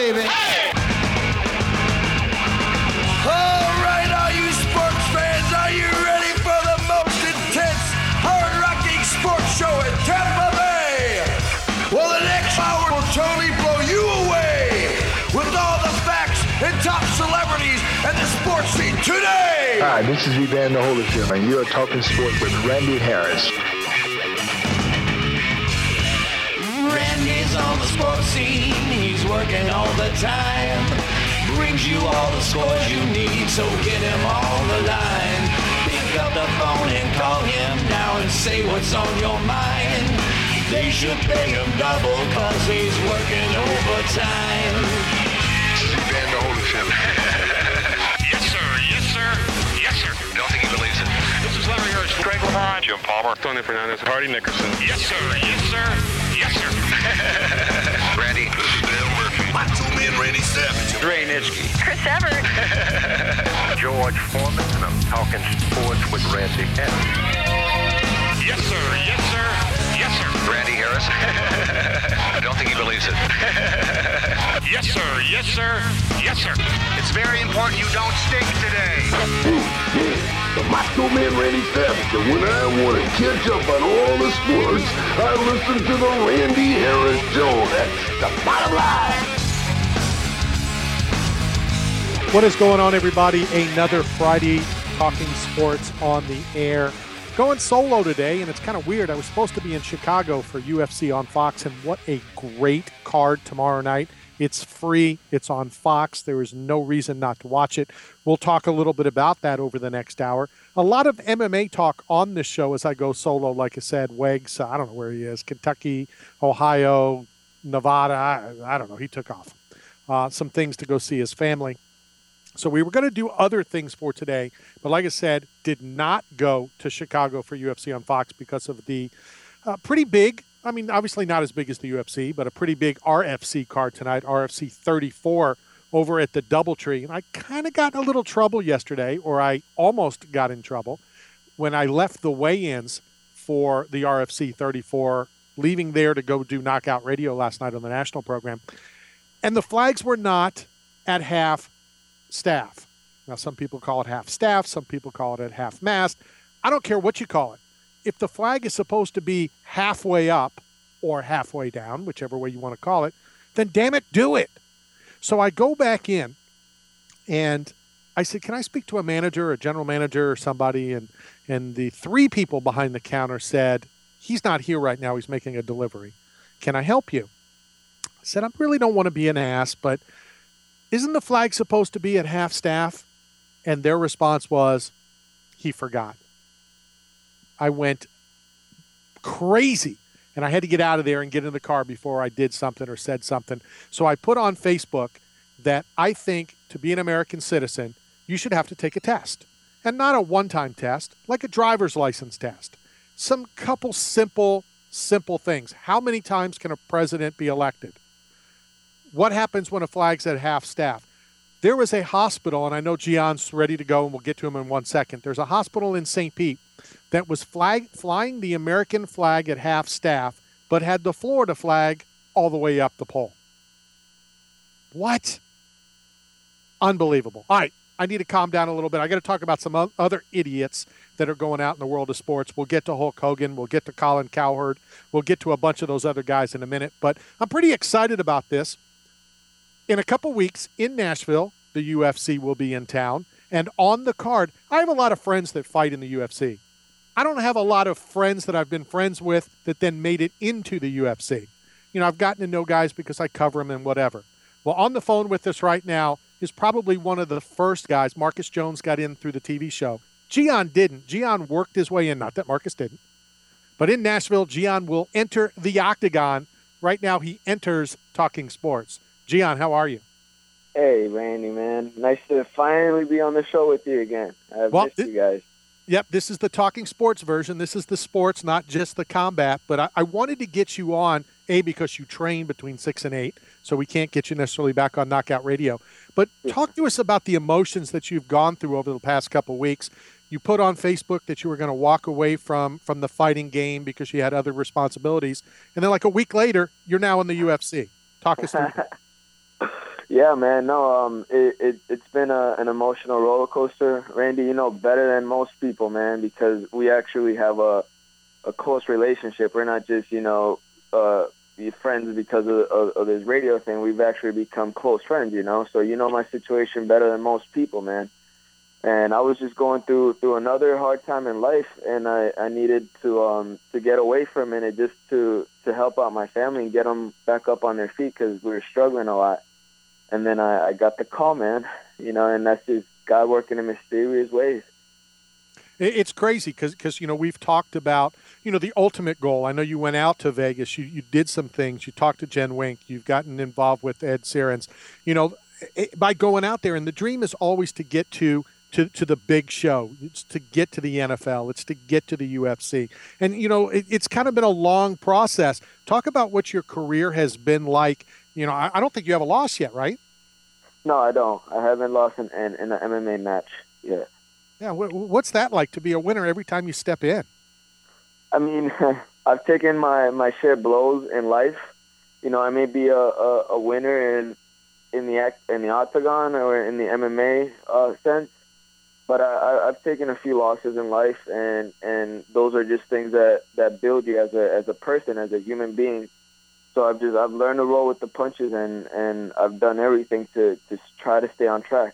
baby. Hey! All right, all you sports fans, are you ready for the most intense, hard-rocking sports show in Tampa Bay? Well, the next hour will totally blow you away with all the facts and top celebrities and the sports scene today. Hi, this is Evander Holyfield, and you are talking sports with Randy Harris. Randy's on the sports scene, he's working all the time. Brings you all the scores you need, so get him on the line. Pick up the phone and call him now and say what's on your mind. They should pay him double, cause he's working overtime. This is Evander Holyfield. Yes, sir. Yes, sir. Yes, sir. Don't think he believes it. This is Larry Hirsch. Greg LeBron, Jim Palmer. Tony Fernandez, Hardy Nickerson. Yes, sir. Yes, sir. Yes, sir. Randy. This is Dale Murphy. My two men, Randy Savage. Dre Nitschke. Chris Everett. George Foreman, and I'm talking sports with Randy Harris. Yes, sir. Yes, sir. Yes, sir. Randy Harris. I don't think he believes it. Yes, sir. Yes, sir. Yes, sir. It's very important you don't stink today. My two man Randy Savage, and when I want to catch up on all the sports, I listen to the Randy Harris Show. That's the bottom line. What is going on, everybody? Another Friday Talking Sports on the air. Going solo today, and it's kind of weird. I was supposed to be in Chicago for UFC on Fox, and what a great card tomorrow night. It's free. It's on Fox. There is no reason not to watch it. We'll talk a little bit about that over the next hour. A lot of MMA talk on this show as I go solo. Like I said, Wegs, I don't know where he is, Kentucky, Ohio, Nevada. I don't know. He took off. Some things to go see his family. So we were going to do other things for today, but like I said, did not go to Chicago for UFC on Fox because of the pretty big, I mean, obviously not as big as the UFC, but a pretty big RFC card tonight, RFC 34 over at the DoubleTree. And I kind of got in a little trouble yesterday, or I almost got in trouble, when I left the weigh-ins for the RFC 34, leaving there to go do Knockout Radio last night on the national program. And the flags were not at half staff. Now, some people call it half staff. Some people call it at half mast. I don't care what you call it. If the flag is supposed to be halfway up or halfway down, whichever way you want to call it, then damn it, do it. So I go back in and I said, can I speak to a manager, a general manager or somebody? And the three people behind the counter said, he's not here right now. He's making a delivery. Can I help you? I said, I really don't want to be an ass, but isn't the flag supposed to be at half staff? And their response was, he forgot. I went crazy, and I had to get out of there and get in the car before I did something or said something. So I put on Facebook that I think to be an American citizen, you should have to take a test. And not a one-time test, like a driver's license test. Some couple simple things. How many times can a president be elected? What happens when a flag's at half staff? There was a hospital, and I know Gian's ready to go, and we'll get to him in 1 second. There's a hospital in St. Pete that was flying the American flag at half staff, but had the Florida flag all the way up the pole. What? Unbelievable. All right, I need to calm down a little bit. I got to talk about some other idiots that are going out in the world of sports. We'll get to Hulk Hogan. We'll get to Colin Cowherd. We'll get to a bunch of those other guys in a minute. But I'm pretty excited about this. In a couple weeks in Nashville, the UFC will be in town. And on the card, I have a lot of friends that fight in the UFC. I don't have a lot of friends that I've been friends with that then made it into the UFC. You know, I've gotten to know guys because I cover them and whatever. Well, on the phone with us right now is probably one of the first guys. Marcus Jones got in through the TV show. Gian didn't. Gian worked his way in. Not that Marcus didn't. But in Nashville, Gian will enter the octagon. Right now, he enters Talking Sports. Gian, how are you? Hey, Randy, man. Nice to finally be on the show with you again. I've missed you guys. Yep, this is the Talking Sports version. This is the sports, not just the combat. But I wanted to get you on, A, because you train between 6 and 8, so we can't get you necessarily back on Knockout Radio. But talk to us about the emotions that you've gone through over the past couple of weeks. You put on Facebook that you were going to walk away from the fighting game because you had other responsibilities. And then like a week later, you're now in the UFC. Talk us through that. Yeah, man. No, it's been an emotional roller coaster, Randy. You know better than most people, man, because we actually have a close relationship. We're not just friends because of this radio thing. We've actually become close friends, you know. So you know my situation better than most people, man. And I was just going through another hard time in life, and I needed to get away from it, just to help out my family and get them back up on their feet because we were struggling a lot. And then I got the call, man, you know, and that's just God working in mysterious ways. It's crazy because we've talked about, the ultimate goal. I know you went out to Vegas. You did some things. You talked to Jen Wink. You've gotten involved with Ed Serens. By going out there, and the dream is always to get to the big show. It's to get to the NFL. It's to get to the UFC. And, it's kind of been a long process. Talk about what your career has been like. I don't think you have a loss yet, right? No, I don't. I haven't lost in an MMA match yet. Yeah, what's that like to be a winner every time you step in? I mean, I've taken my share of blows in life. I may be a winner in the octagon or in the MMA sense, but I've taken a few losses in life, and those are just things that build you as a person, as a human being. So I've learned to roll with the punches, and I've done everything to try to stay on track.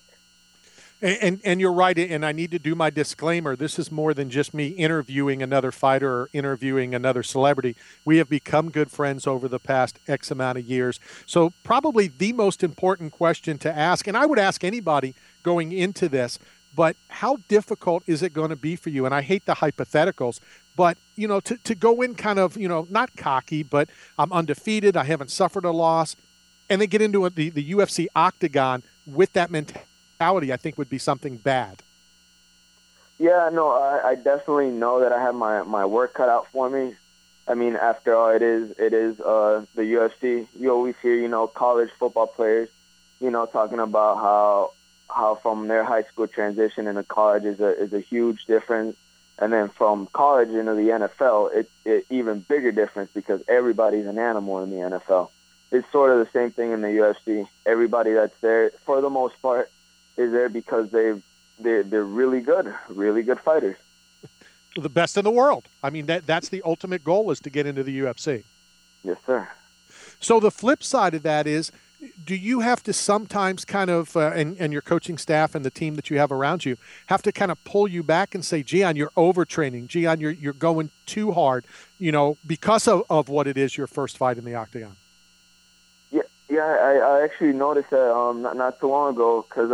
And you're right, and I need to do my disclaimer. This is more than just me interviewing another fighter or interviewing another celebrity. We have become good friends over the past X amount of years. So probably the most important question to ask, and I would ask anybody going into this, but how difficult is it going to be for you? And I hate the hypotheticals, but, to go in kind of, not cocky, but I'm undefeated, I haven't suffered a loss, and then get into the UFC octagon with that mentality, I think would be something bad. Yeah, no, I definitely know that I have my work cut out for me. I mean, after all, it is the UFC. You always hear, college football players, talking about how from their high school transition into college is a huge difference. And then from college into the NFL, it's even bigger difference because everybody's an animal in the NFL. It's sort of the same thing in the UFC. Everybody that's there, for the most part, is there because they're really good fighters. The best in the world. I mean, that's the ultimate goal, is to get into the UFC. Yes, sir. So the flip side of that is, do you have to sometimes kind of, and your coaching staff and the team that you have around you, have to kind of pull you back and say, Gian, you're overtraining. Gian, you're going too hard, because of what it is your first fight in the octagon? Yeah, I actually noticed that not too long ago, because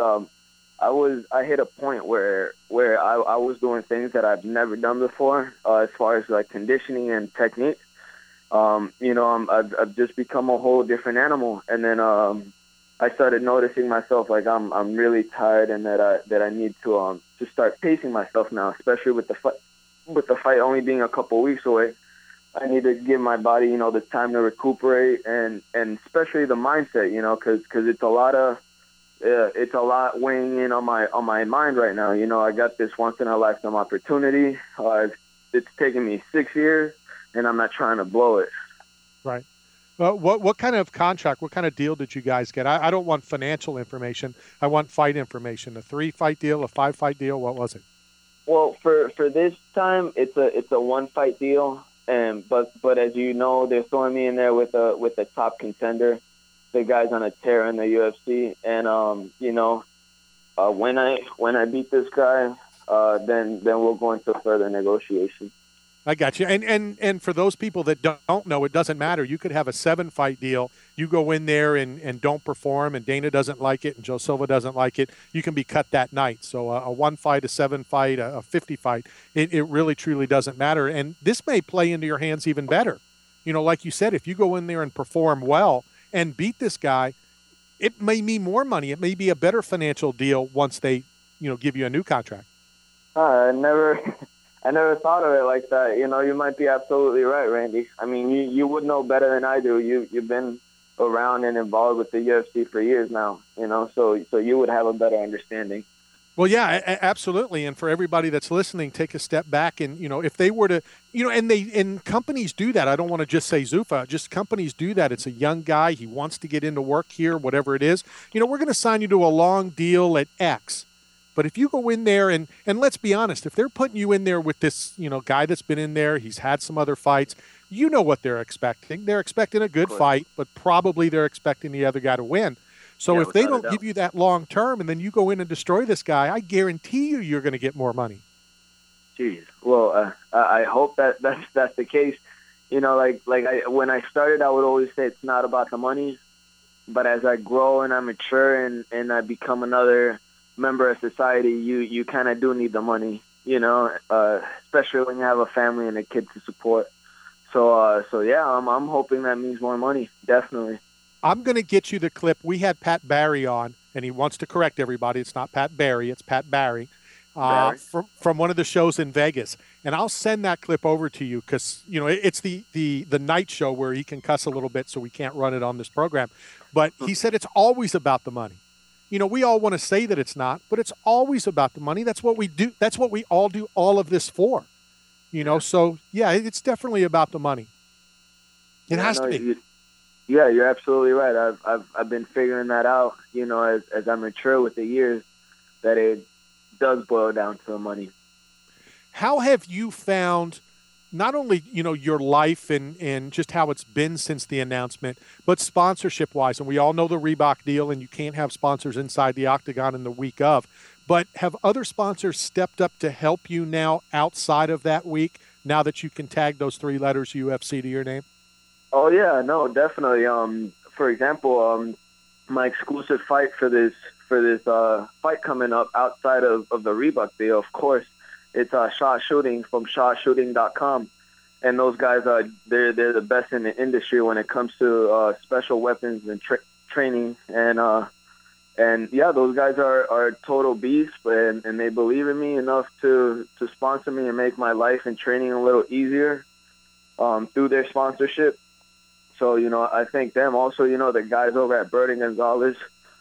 I hit a point where I was doing things that I've never done before, as far as like conditioning and technique. I've just become a whole different animal, and then I started noticing myself like I'm really tired, and that I need to start pacing myself now, especially with the fight only being a couple weeks away. I need to give my body, the time to recuperate, and especially the mindset, because it's a lot weighing in on my mind right now. I got this once in a lifetime opportunity. It's taken me 6 years, and I'm not trying to blow it. Right. Well, what kind of contract, what kind of deal did you guys get? I don't want financial information. I want fight information. A 3-fight deal, a 5-fight deal. What was it? Well, for this time, it's a 1-fight deal. But as you know, they're throwing me in there with a top contender. The guy's on a tear in the UFC, and when I beat this guy, then we'll go into further negotiation. I got you. And for those people that don't know, it doesn't matter. You could have a 7-fight deal. You go in there and don't perform, and Dana doesn't like it, and Joe Silva doesn't like it. You can be cut that night. So a 1-fight, a 7-fight, a 50-fight, it really truly doesn't matter. And this may play into your hands even better. Like you said, if you go in there and perform well and beat this guy, it may mean more money. It may be a better financial deal once they, give you a new contract. I never thought of it like that. You might be absolutely right, Randy. I mean, you would know better than I do. You've been around and involved with the UFC for years now, so you would have a better understanding. Well, yeah, absolutely. And for everybody that's listening, take a step back and, if they were to, and companies do that. I don't want to just say Zuffa, just companies do that. It's a young guy. He wants to get into work here, whatever it is. We're going to sign you to a long deal at X. But if you go in there and let's be honest, if they're putting you in there with this, guy that's been in there, he's had some other fights, you know what they're expecting. They're expecting a good fight, but probably they're expecting the other guy to win. So if they don't give you that long term and then you go in and destroy this guy, I guarantee you're going to get more money. Jeez. Well, I hope that's the case. When I started, I would always say it's not about the money. But as I grow and I mature and I become another member of society, you kind of do need the money, especially when you have a family and a kid to support. So yeah, I'm hoping that means more money, definitely. I'm going to get you the clip. We had Pat Barry on, and he wants to correct everybody. It's not Pat Barry, it's Pat Barry, from one of the shows in Vegas. And I'll send that clip over to you because, it's the night show where he can cuss a little bit, so we can't run it on this program. But he said it's always about the money. We all want to say that it's not, but it's always about the money. That's what we do. That's what we all do all of this for. So, yeah, it's definitely about the money. It has to be. Yeah, you're absolutely right. I've been figuring that out, as I mature with the years, that it does boil down to the money. How have you found not only, your life and just how it's been since the announcement, but sponsorship-wise? And we all know the Reebok deal, and you can't have sponsors inside the octagon in the week of. But have other sponsors stepped up to help you now outside of that week, now that you can tag those 3 letters UFC to your name? Oh yeah, no, definitely. For example, my exclusive fight for this fight coming up outside of the Reebok deal, of course, it's Shot Shooting from ShotShooting.com, and those guys they're the best in the industry when it comes to special weapons and training, and yeah, those guys are total beasts, and they believe in me enough to sponsor me and make my life and training a little easier through their sponsorship. So, I thank them. Also, the guys over at Birding Gonzalez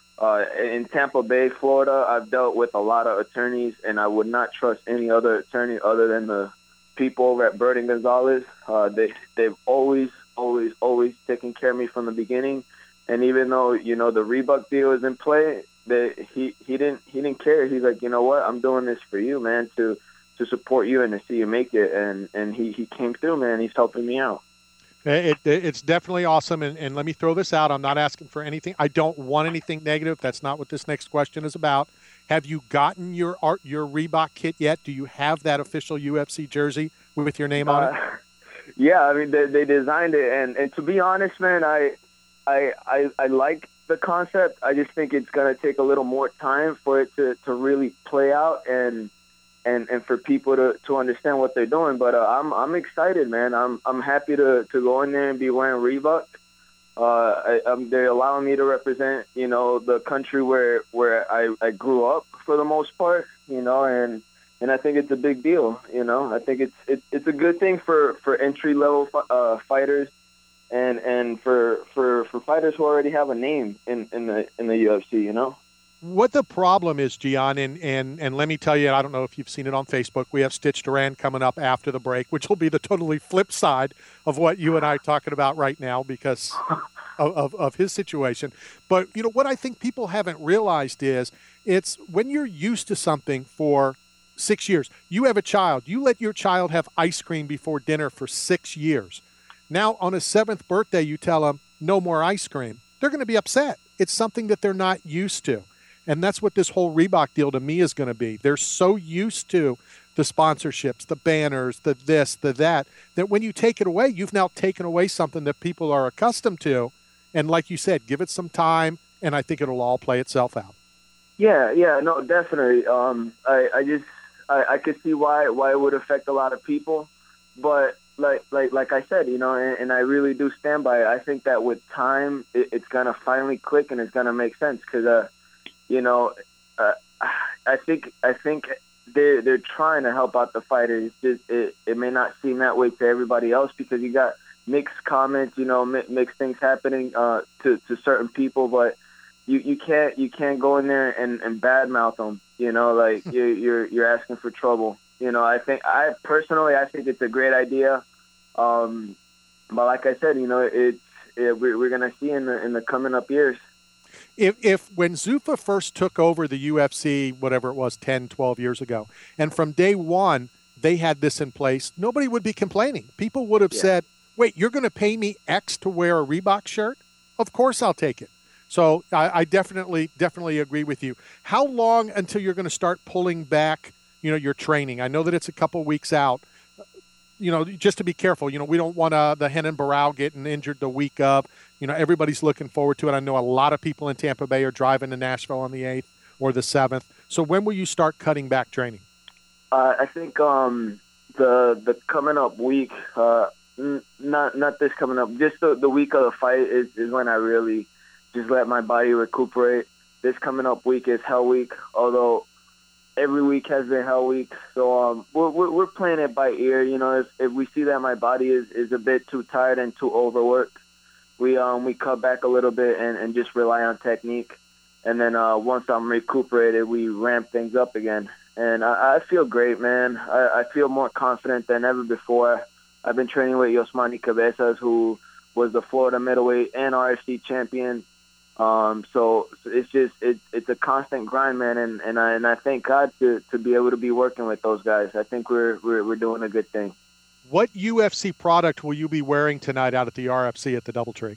in Tampa Bay, Florida, I've dealt with a lot of attorneys, and I would not trust any other attorney other than the people over at Birding Gonzalez. They've always taken care of me from the beginning. And even though, the Reebok deal is in play, he didn't care. He's like, you know what? I'm doing this for you, man, to support you and to see you make it. And he came through, man. He's helping me out. It's definitely awesome, and let me throw this out. I'm not asking for anything. I don't want anything negative. That's not what this next question is about. Have you gotten your Reebok kit yet? Do you have that official UFC jersey with your name on it? Yeah, I mean, they designed it, and to be honest, man, I like the concept. I just think it's going to take a little more time for it to really play out and for people to understand what they're doing. But I'm excited, man. I'm happy to go in there and be wearing Reebok. They're allowing me to represent, the country where I grew up for the most part, and I think it's a big deal. I think it's a good thing for entry level fighters and for fighters who already have a name in the UFC. What the problem is, Gian, and let me tell you, I don't know if you've seen it on Facebook, we have Stitch Duran coming up after the break, which will be the totally flip side of what you and I are talking about right now because of his situation. But, what I think people haven't realized is it's when you're used to something for 6 years. You have a child. You let your child have ice cream before dinner for 6 years. Now, on his 7th birthday, you tell him, no more ice cream. They're going to be upset. It's something that they're not used to. And that's what this whole Reebok deal to me is going to be. They're so used to the sponsorships, the banners, the this, the that when you take it away, you've now taken away something that people are accustomed to. And like you said, give it some time, and I think it'll all play itself out. Yeah, no, definitely. I could see why it would affect a lot of people. But like I said, and I really do stand by it. I think that with time, it's going to finally click and it's going to make sense because, I think they're trying to help out the fighters. It may not seem that way to everybody else because you got mixed comments, mixed things happening to certain people. But you can't go in there and badmouth them You know, like you're asking for trouble. You know, I think it's a great idea. But like I said, you know, we're gonna see in the coming up years. If when Zuffa first took over the UFC, whatever it was, 10, 12 years ago, and from day one they had this in place, nobody would be complaining. People would have said, wait, you're going to pay me X to wear a Reebok shirt? Of course I'll take it. So I definitely agree with you. How long until you're going to start pulling back, you know, your training? I know that it's a couple weeks out. You know, just to be careful, you know, we don't want the Renan Barão getting injured the week of. You know, everybody's looking forward to it. I know a lot of people in Tampa Bay are driving to Nashville on the 8th or the 7th. So when will you start cutting back training? I think the coming up week, not this coming up, just the week of the fight is when I really just let my body recuperate. This coming up week is Hell Week, although every week has been Hell Week. So we're playing it by ear. You know, if we see that my body is a bit too tired and too overworked, we cut back a little bit and just rely on technique. And then once I'm recuperated, we ramp things up again. And I feel great, man. I feel more confident than ever before. I've been training with Yosmani Cabezas, who was the Florida middleweight and RFC champion. So it's a constant grind, man. And I thank God to be able to be working with those guys. I think we're doing a good thing. What UFC product will you be wearing tonight out at the RFC at the DoubleTree?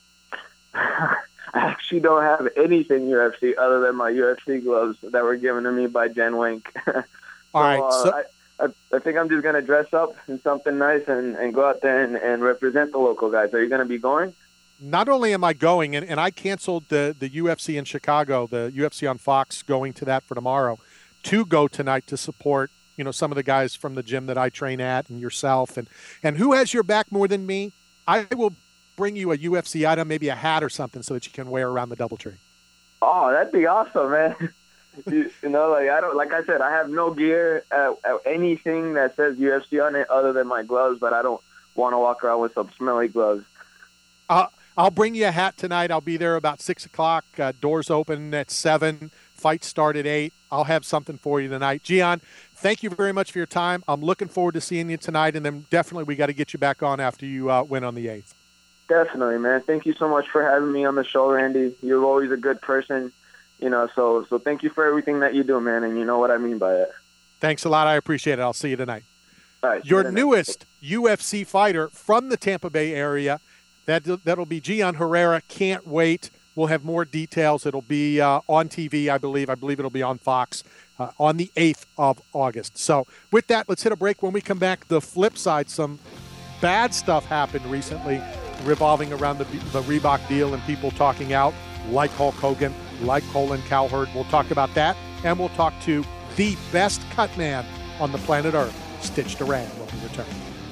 I actually don't have anything UFC other than my UFC gloves that were given to me by Jen Wink. All right. I think I'm just going to dress up in something nice and go out there and represent the local guys. Are you going to be going? Not only am I going, and I canceled the UFC in Chicago, the UFC on Fox, going to that for tomorrow, to go tonight to support, you know, some of the guys from the gym that I train at and yourself. And who has your back more than me? I will bring you a UFC item, maybe a hat or something, so that you can wear around the DoubleTree. Oh, that'd be awesome, man. You know, like I said, I have no gear, anything that says UFC on it other than my gloves, but I don't want to walk around with some smelly gloves. I'll bring you a hat tonight. I'll be there about 6 o'clock. Doors open at 7. Fights start at 8. I'll have something for you tonight. Gian, thank you very much for your time. I'm looking forward to seeing you tonight, and then definitely we got to get you back on after you win on the 8th. Definitely, man. Thank you so much for having me on the show, Randy. You're always a good person, you know, so thank you for everything that you do, man, and you know what I mean by it. Thanks a lot. I appreciate it. I'll see you tonight. All right, your newest UFC fighter from the Tampa Bay area, that'll be Gian Herrera. Can't wait. We'll have more details. It'll be on TV, I believe. I believe it'll be on Fox on the 8th of August. So with that, let's hit a break. When we come back, the flip side, some bad stuff happened recently revolving around the Reebok deal and people talking out, like Hulk Hogan, like Colin Cowherd. We'll talk about that, and we'll talk to the best cut man on the planet Earth, Stitch Duran, when we return.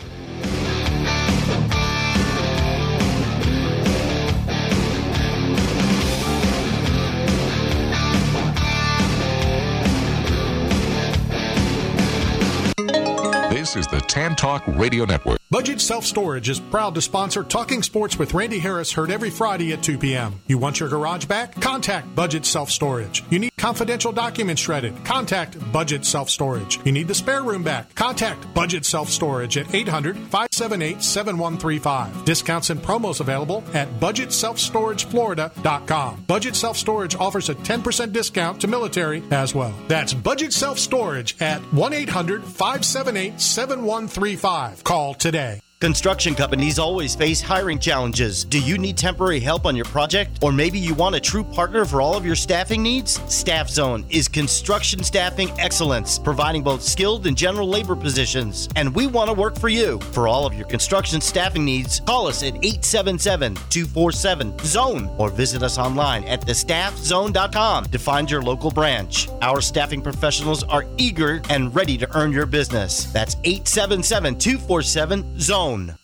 This is the Tan Talk Radio Network. Budget Self-Storage is proud to sponsor Talking Sports with Randy Harris, heard every Friday at 2 p.m. You want your garage back? Contact Budget Self-Storage. You need confidential documents shredded? Contact Budget Self-Storage. You need the spare room back? Contact Budget Self-Storage at 800-578-7135. Discounts and promos available at BudgetSelfStorageFlorida.com. Budget Self-Storage offers a 10% discount to military as well. That's Budget Self-Storage at 1-800-578-7135. Call today. Construction companies always face hiring challenges. Do you need temporary help on your project? Or maybe you want a true partner for all of your staffing needs? Staff Zone is construction staffing excellence, providing both skilled and general labor positions. And we want to work for you. For all of your construction staffing needs, call us at 877-247-ZONE or visit us online at thestaffzone.com to find your local branch. Our staffing professionals are eager and ready to earn your business. That's 877-247-ZONE.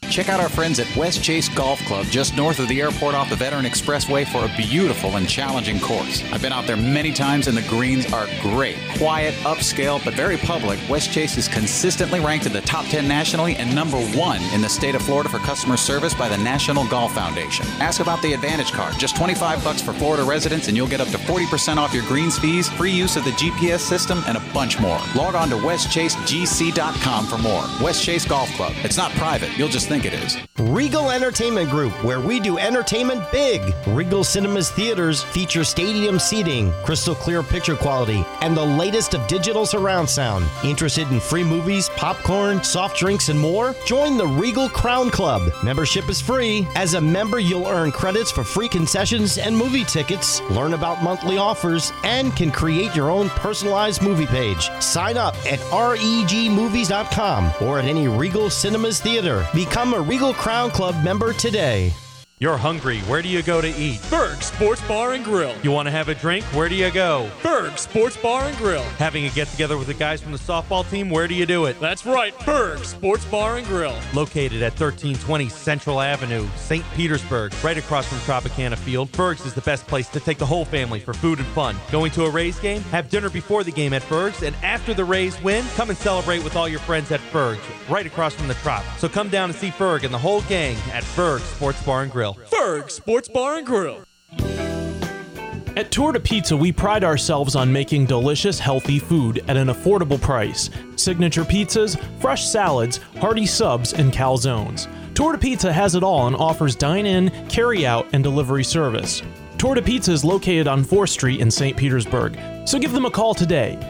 Check out our friends at West Chase Golf Club, just north of the airport off the Veteran Expressway, for a beautiful and challenging course. I've been out there many times, and the greens are great. Quiet, upscale, but very public. West Chase is consistently ranked in the top 10 nationally and number 1 in the state of Florida for customer service by the National Golf Foundation. Ask about the Advantage Card. Just $25 for Florida residents, and you'll get up to 40% off your greens fees, free use of the GPS system, and a bunch more. Log on to westchasegc.com for more. West Chase Golf Club. It's not private. You'll just think it is. Regal Entertainment Group, where we do entertainment big. Regal Cinemas Theaters feature stadium seating, crystal clear picture quality, and the latest of digital surround sound. Interested in free movies, popcorn, soft drinks, and more? Join the Regal Crown Club. Membership is free. As a member, you'll earn credits for free concessions and movie tickets, learn about monthly offers, and can create your own personalized movie page. Sign up at regmovies.com or at any Regal Cinemas Theater. Become a Regal Crown Club member today. You're hungry. Where do you go to eat? Berg Sports Bar and Grill. You want to have a drink? Where do you go? Berg Sports Bar and Grill. Having a get-together with the guys from the softball team? Where do you do it? That's right, Berg Sports Bar and Grill. Located at 1320 Central Avenue, St. Petersburg, right across from Tropicana Field. Berg's is the best place to take the whole family for food and fun. Going to a Rays game? Have dinner before the game at Berg's, and after the Rays win, come and celebrate with all your friends at Berg's, right across from the Trop. So come down and see Berg and the whole gang at Berg Sports Bar and Grill. Berg Sports Bar and Grill. At Torta Pizza, we pride ourselves on making delicious, healthy food at an affordable price. Signature pizzas, fresh salads, hearty subs, and calzones. Torta Pizza has it all and offers dine-in, carry-out, and delivery service. Torta Pizza is located on 4th Street in St. Petersburg, so give them a call today,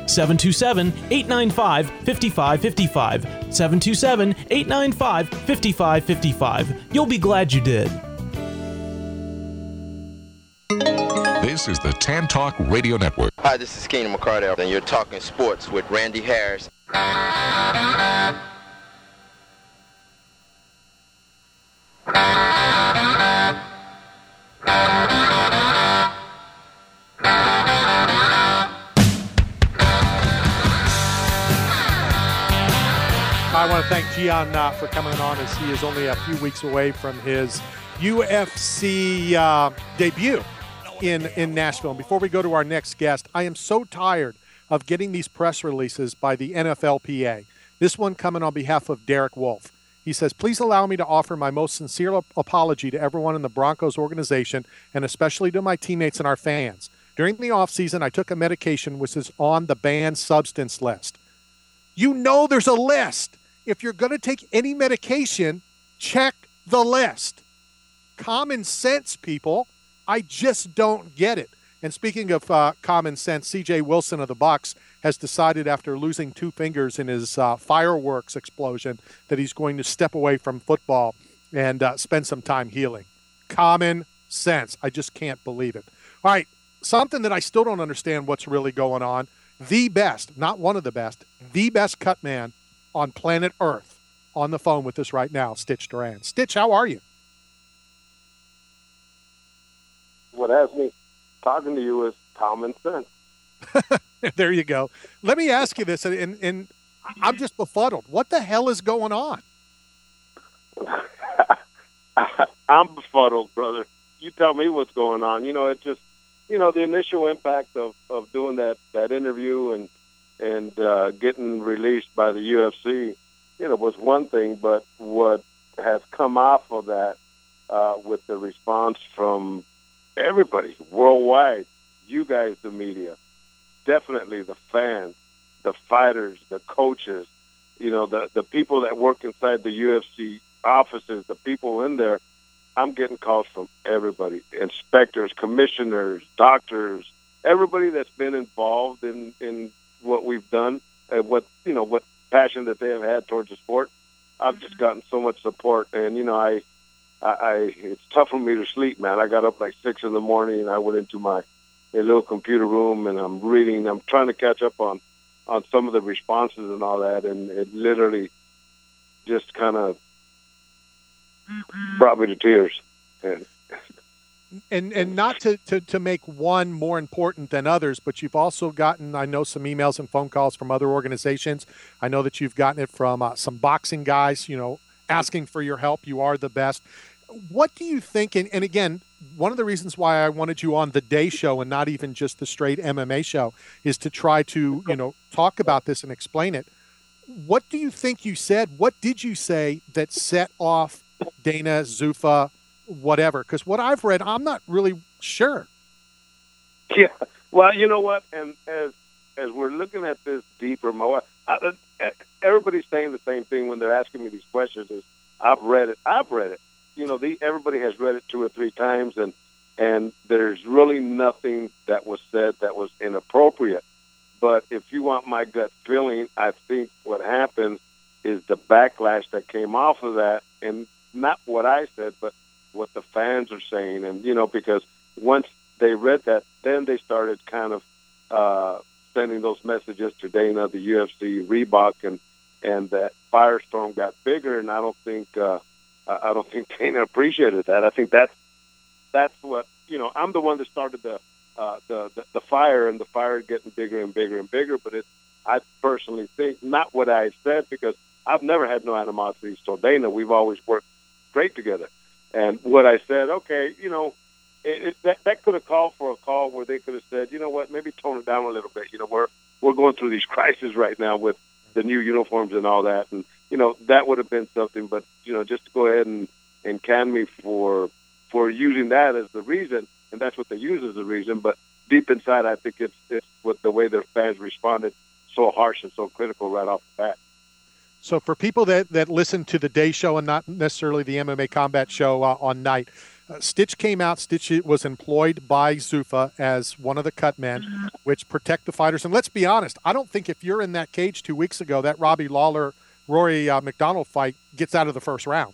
727-895-5555, 727-895-5555. You'll be glad you did. This is the Tan Talk Radio Network. Hi, this is Keenan McCardell, and you're talking sports with Randy Harris. I want to thank Gian for coming on, as he is only a few weeks away from his UFC debut in Nashville. And before we go to our next guest, I am so tired of getting these press releases by the NFLPA. This one coming on behalf of Derek Wolfe. He says, please allow me to offer my most sincere apology to everyone in the Broncos organization and especially to my teammates and our fans. During the offseason, I took a medication which is on the banned substance list. You know there's a list. If you're going to take any medication, check the list. Common sense, people. I just don't get it. And speaking of common sense, C.J. Wilson of the Bucs has decided after losing 2 fingers in his fireworks explosion that he's going to step away from football and spend some time healing. Common sense. I just can't believe it. All right, something that I still don't understand what's really going on. The best, not one of the best, the best cut man on planet Earth on the phone with us right now, Stitch Duran. Stitch, how are you? What has me talking to you is common sense. There you go. Let me ask you this, and I'm just befuddled. What the hell is going on? I'm befuddled, brother. You tell me what's going on. You know, it just, you know, the initial impact of doing that interview and getting released by the UFC, you know, was one thing, but what has come off of that with the response from everybody worldwide, you guys, the media, definitely the fans, the fighters, the coaches, you know, the people that work inside the UFC offices, the people in there. I'm getting calls from everybody, inspectors, commissioners, doctors, everybody that's been involved in what we've done and what passion that they have had towards the sport. I've just gotten so much support, and, you know, I it's tough for me to sleep, man. I got up like 6 a.m. and I went into my little computer room and I'm reading. I'm trying to catch up on some of the responses and all that, and it literally just kind of brought me to tears. And not to make one more important than others, but you've also gotten, I know, some emails and phone calls from other organizations. I know that you've gotten it from some boxing guys, you know, asking for your help. You are the best. What do you think? And again, one of the reasons why I wanted you on the Day Show and not even just the straight MMA show is to try to, talk about this and explain it. What do you think you said? What did you say that set off Dana, Zuffa, whatever? Because what I've read, I'm not really sure. Yeah. Well, you know what? And as we're looking at this deeper, everybody's saying the same thing when they're asking me these questions. Is I've read it. Everybody has read it 2 or 3 times, and there's really nothing that was said that was inappropriate. But if you want my gut feeling, I think what happened is the backlash that came off of that, and not what I said, but what the fans are saying. And, because once they read that, then they started kind of sending those messages to Dana, the UFC, Reebok, and that firestorm got bigger. And I don't think Dana appreciated that. I think that's what I'm the one that started the fire, and the fire getting bigger and bigger and bigger. But I personally think not what I said, because I've never had no animosity toward Dana. We've always worked great together. And what I said, okay, that could have called for a call where they could have said, you know what, maybe tone it down a little bit. We're going through these crises right now with the new uniforms and all that, and that would have been something. But just to go ahead and can me for using that as the reason, and that's what they use as the reason. But deep inside, I think it's what the way their fans responded so harsh and so critical right off the bat. So for people that listen to the Day Show and not necessarily the MMA Combat Show on night, Stitch came out. Stitch was employed by Zuffa as one of the cut men, which protect the fighters. And let's be honest, I don't think if you're in that cage 2 weeks ago, that Robbie Lawler, Rory McDonald fight gets out of the first round.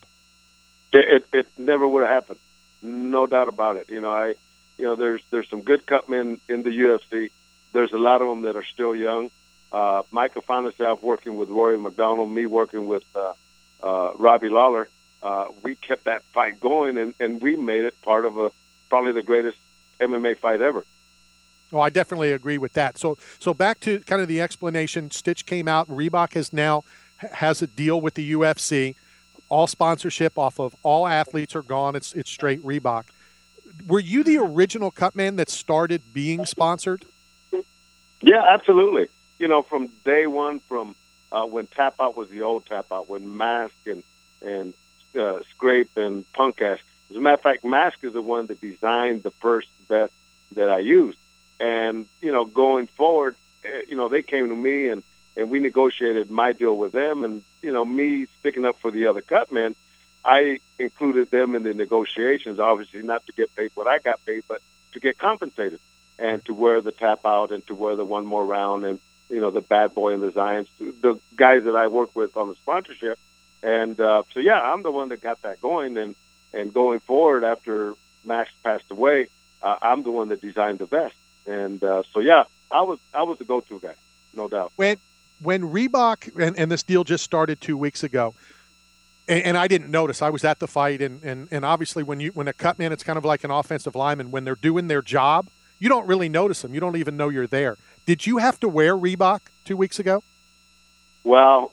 It never would have happened. No doubt about it. There's some good cut men in the UFC. There's a lot of them that are still young. Michael found himself working with Rory McDonald, me working with Robbie Lawler. We kept that fight going, and we made it part of probably the greatest MMA fight ever. Oh, I definitely agree with that. So back to kind of the explanation. Stitch came out. Reebok has a deal with the UFC. All sponsorship off of all athletes are gone. It's straight Reebok. Were you the original cut man that started being sponsored? Yeah, absolutely. From day one, from when Tap Out was the old Tap Out, when Mask and Scrape and Punk Ass. As a matter of fact, Mask is the one that designed the first vest that I used. And, going forward, they came to me and we negotiated my deal with them. And, me sticking up for the other cut men, I included them in the negotiations, obviously not to get paid what I got paid, but to get compensated and to wear the Tap Out and to wear the One More Round and, the Bad Boy and the Zions, the guys that I work with on the sponsorship. And I'm the one that got that going. And going forward after Max passed away, I'm the one that designed the vest. And I was the go-to guy, no doubt. When Reebok, and this deal just started 2 weeks ago, and I didn't notice. I was at the fight, and obviously when a cut man, it's kind of like an offensive lineman. When they're doing their job, you don't really notice them. You don't even know you're there. Did you have to wear Reebok 2 weeks ago? Well,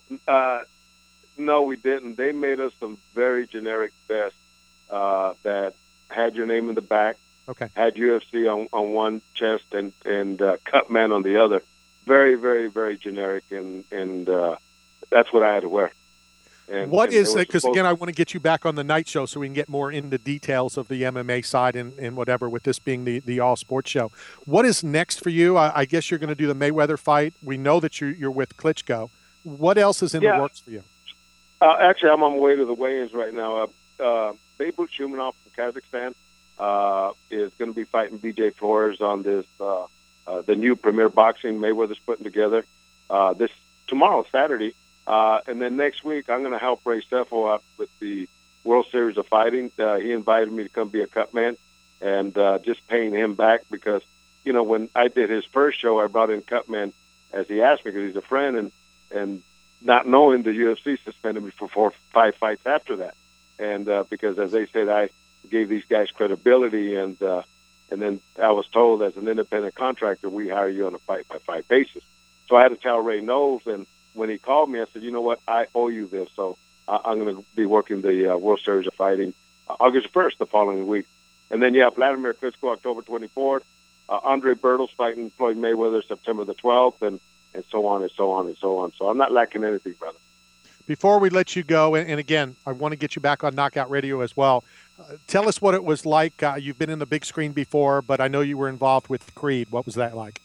no, we didn't. They made us some very generic vests that had your name in the back, had UFC on one chest and Cutman on the other. Very, very, very generic, and that's what I had to wear. And what is it? Because, again, I want to get you back on the night show so we can get more into details of the MMA side and whatever, with this being the all-sports show. What is next for you? I guess you're going to do the Mayweather fight. We know that you're with Klitschko. What else is in the works for you? Actually, I'm on my way to the weigh-ins right now. Beibut Shumanov from Kazakhstan is going to be fighting BJ Flores on this the new Premier Boxing Mayweather's putting together this tomorrow, Saturday. And then next week, I'm going to help Ray Sefo out with the World Series of Fighting. He invited me to come be a cut man and just paying him back because, when I did his first show, I brought in cut man as he asked me because he's a friend and not knowing the UFC suspended me for 4 or 5 fights after that. And because, as they said, I gave these guys credibility and then I was told as an independent contractor, we hire you on a fight-by-fight basis. So I had to tell Ray Knowles, and when he called me, I said, you know what, I owe you this. So I'm going to be working the World Series of Fighting August 1st, the following week. And then you have Vladimir Klitschko October 24th, Andre Bertels fighting Floyd Mayweather September the 12th, and so on and so on and so on. So I'm not lacking anything, brother. Before we let you go, and again, I want to get you back on Knockout Radio as well. Tell us what it was like. You've been in the big screen before, but I know you were involved with Creed. What was that like?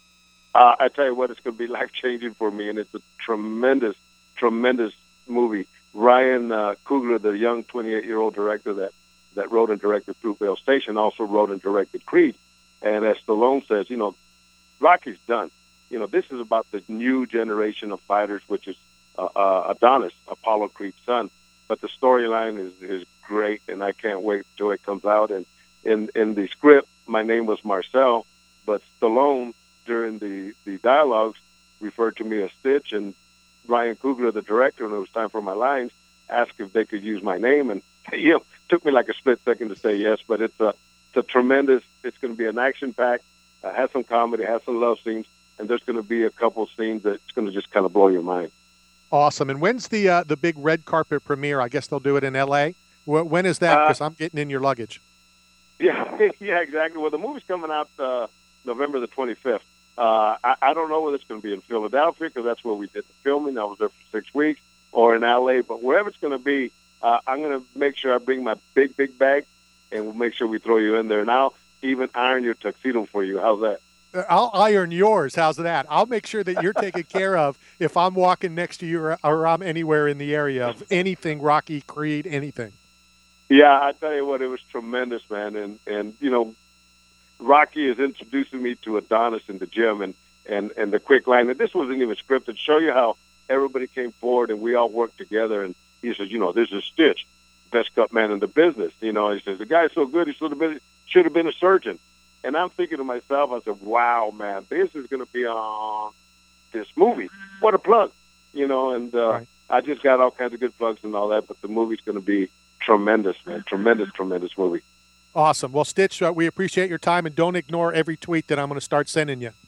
I tell you what, it's going to be life-changing for me, and it's a tremendous, tremendous movie. Ryan Coogler, the young 28-year-old director that wrote and directed Fruitvale Station, also wrote and directed Creed. And as Stallone says, Rocky's done. This is about the new generation of fighters, which is Adonis, Apollo Creed's son. But the storyline is great, and I can't wait till it comes out. And in the script, my name was Marcel, but Stallone, during the dialogues, referred to me as Stitch, and Ryan Coogler, the director, when it was time for my lines, asked if they could use my name, and took me like a split second to say yes. But it's a tremendous. It's going to be an action pack, has some comedy, has some love scenes, and there's going to be a couple of scenes that's going to just kind of blow your mind. Awesome. And when's the big red carpet premiere? I guess they'll do it in L.A. When is that? Because I'm getting in your luggage. Yeah, exactly. Well, the movie's coming out November the 25th. I don't know whether it's going to be in Philadelphia, because that's where we did the filming. I was there for 6 weeks, or in L.A., but wherever it's going to be, I'm going to make sure I bring my big bag, and we'll make sure we throw you in there. And I'll even iron your tuxedo for you. How's that? I'll iron yours. How's that? I'll make sure that you're taken care of if I'm walking next to you or I'm anywhere in the area of anything Rocky, Creed, anything. Yeah, I tell you what, it was tremendous, man. And Rocky is introducing me to Adonis in the gym, and the quick line. And this wasn't even scripted. Show you how everybody came forward and we all worked together. And he says, this is Stitch, best cut man in the business. He says, the guy's so good, he should have been a surgeon. And I'm thinking to myself, I said, wow, man, this is going to be on this movie. What a plug, and right. I just got all kinds of good plugs and all that, but the movie's going to be tremendous, man. Tremendous movie. Awesome. Well, Stitch, we appreciate your time, and don't ignore every tweet that I'm going to start sending you.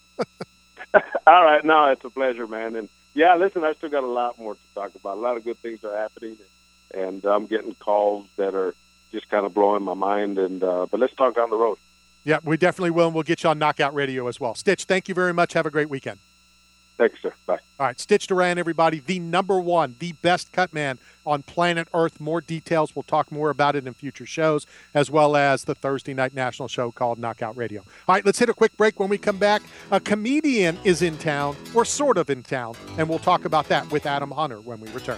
All right. No, it's a pleasure, man. And, yeah, listen, I still got a lot more to talk about. A lot of good things are happening, and I'm getting calls that are just kind of blowing my mind. And but let's talk down the road. Yeah, we definitely will, and we'll get you on Knockout Radio as well. Stitch, thank you very much. Have a great weekend. Thanks, sir. Bye. All right, Stitch Duran, everybody, the number one, the best cut man on planet Earth. More details. We'll talk more about it in future shows, as well as the Thursday night national show called Knockout Radio. All right, let's hit a quick break. When we come back, a comedian is in town, or sort of in town, and we'll talk about that with Adam Hunter when we return.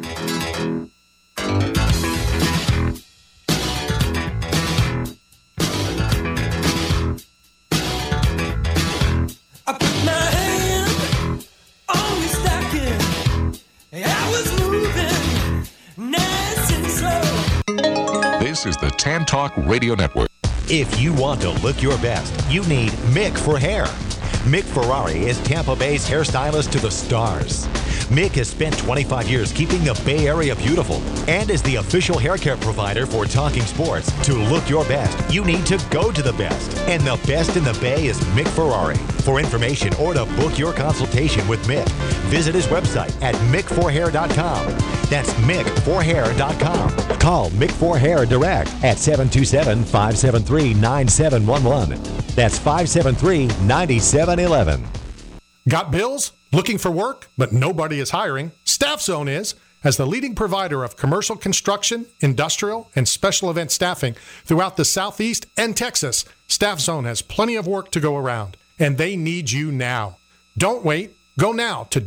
I put my hand on the stocking. I was moving nice and slow. This is the Tan Talk Radio Network. If you want to look your best, you need Mick for hair. Mick Ferrari is Tampa Bay's hairstylist to the stars. Mick has spent 25 years keeping the Bay Area beautiful and is the official hair care provider for Talking Sports. To look your best, you need to go to the best. And the best in the Bay is Mick Ferrari. For information or to book your consultation with Mick, visit his website at mickforhair.com. That's mickforhair.com. Call Mick for Hair direct at 727-573-9711. That's 573-9711. Got bills? Looking for work, but nobody is hiring? Staff Zone is. As the leading provider of commercial construction, industrial, and special event staffing throughout the Southeast and Texas, Staff Zone has plenty of work to go around, and they need you now. Don't wait. Go now to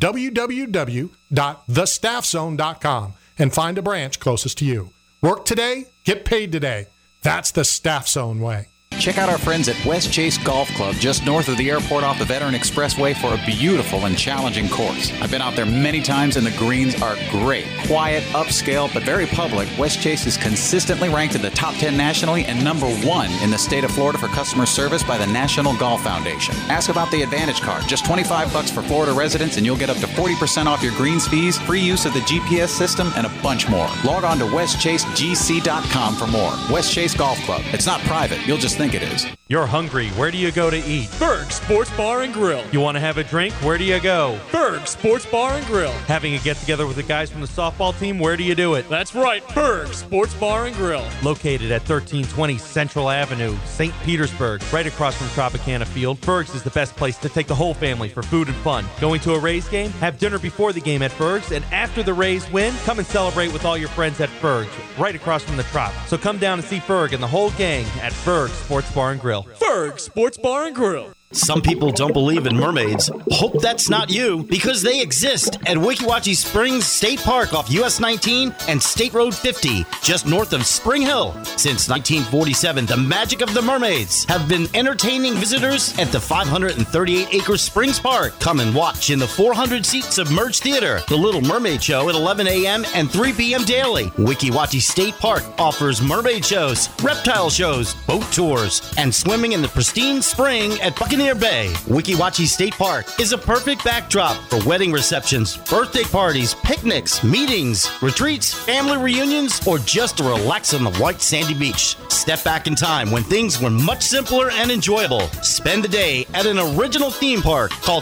www.thestaffzone.com and find a branch closest to you. Work today, get paid today. That's the Staff Zone way. Check out our friends at West Chase Golf Club, just north of the airport off the Veteran Expressway, for a beautiful and challenging course. I've been out there many times, and the greens are great. Quiet, upscale, but very public. West Chase is consistently ranked in the top 10 nationally and number 1 in the state of Florida for customer service by the National Golf Foundation. Ask about the Advantage Card. Just $25 for Florida residents, and you'll get up to 40% off your greens fees, free use of the GPS system, and a bunch more. Log on to westchasegc.com for more. West Chase Golf Club. It's not private. You'll just think think it is. You're hungry. Where do you go to eat? Berg Sports Bar and Grill. You want to have a drink? Where do you go? Berg Sports Bar and Grill. Having a get-together with the guys from the softball team? Where do you do it? That's right, Berg Sports Bar and Grill. Located at 1320 Central Avenue, St. Petersburg, right across from Tropicana Field, Berg's is the best place to take the whole family for food and fun. Going to a Rays game? Have dinner before the game at Berg's, and after the Rays win, come and celebrate with all your friends at Berg's, right across from the Trop. So come down and see Ferg and the whole gang at Berg Sports Bar and Grill. Ferg Sports Bar and Grill. Some people don't believe in mermaids. Hope that's not you, because they exist at Weeki Wachee Springs State Park off US 19 and State Road 50, just north of Spring Hill. Since 1947, the magic of the mermaids have been entertaining visitors at the 538-acre Springs Park. Come and watch in the 400-seat submerged theater, the Little Mermaid Show at 11 a.m. and 3 p.m. daily. Weeki Wachee State Park offers mermaid shows, reptile shows, boat tours, and swimming in the pristine spring at Buccaneer Bay. Weeki Wachee State Park is a perfect backdrop for wedding receptions, birthday parties, picnics, meetings, retreats, family reunions, or just to relax on the white sandy beach. Step back in time when things were much simpler and enjoyable. Spend the day at an original theme park. Call